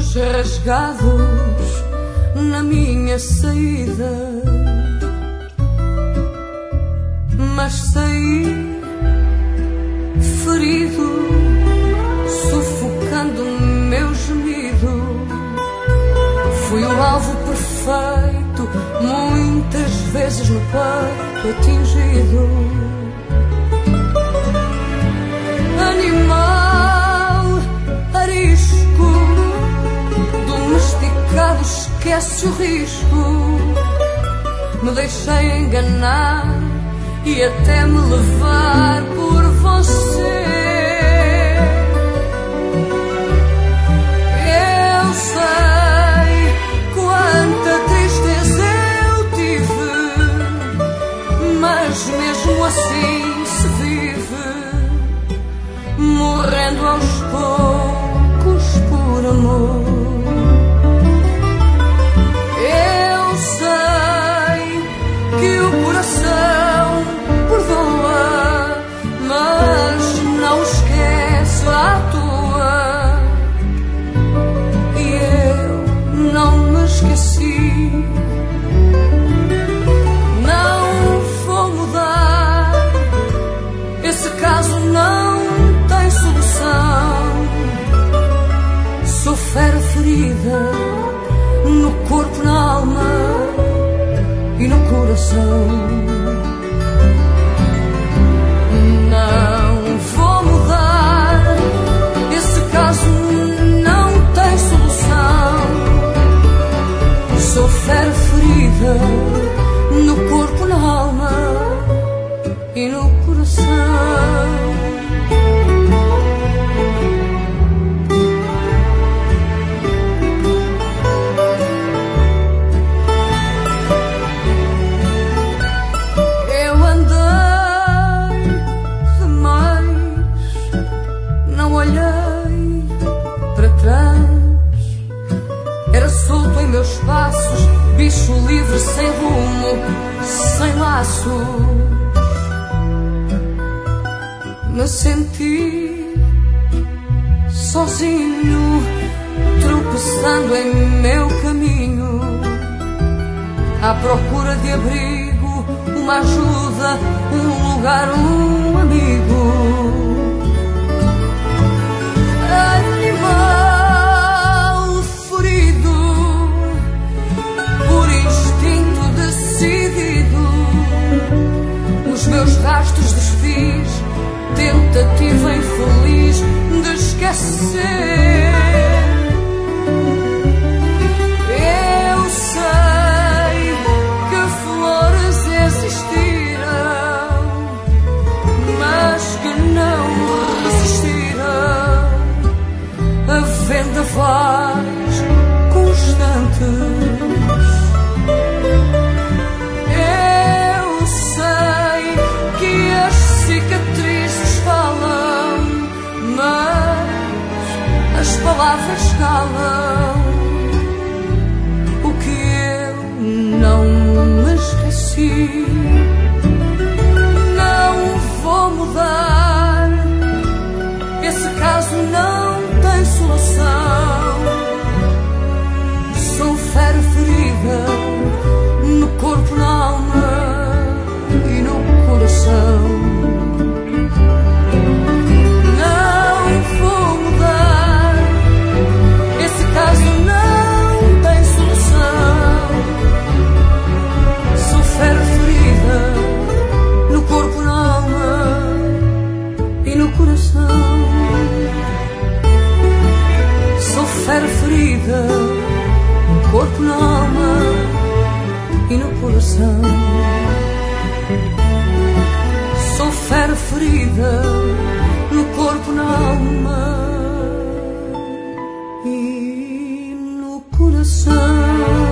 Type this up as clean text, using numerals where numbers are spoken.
rasgados na minha saída, mas saí ferido, sufocando o meu gemido. Fui o alvo perfeito, muitas vezes no peito atingido. Animal arisco, domesticado, esquece o risco. Me deixei enganar e até me levar por você. Eu sei quanta tristeza eu tive, mas mesmo assim se vive, morrendo aos poucos por amor. Eu sei que o coração perdoa, mas não esquece à toa. E eu não me esqueci. Não vou mudar, esse caso não tem solução. Sou fera ferida no corpo, na alma e no coração. Não vou mudar, esse caso não tem solução. Sou fera ferida no corpo, na alma e no coração. Meus passos, bicho livre, sem rumo, sem laços. Me senti sozinho, tropeçando em meu caminho, à procura de abrigo, uma ajuda, um lugar, um amigo. Animal ferido, decidido, os meus rastros desfiz, tentativa infeliz de esquecer. Eu sei que flores existiram, mas que não resistiram a vendavais constantes. Cicatrizes falam, mas as palavras calam o que eu não me esqueci. Não vou mudar, esse caso não tem solução. Sou fera ferida no corpo, na alma e no coração. Sou fera ferida no corpo, na alma e no coração. Sou fera ferida no corpo, na alma e no coração.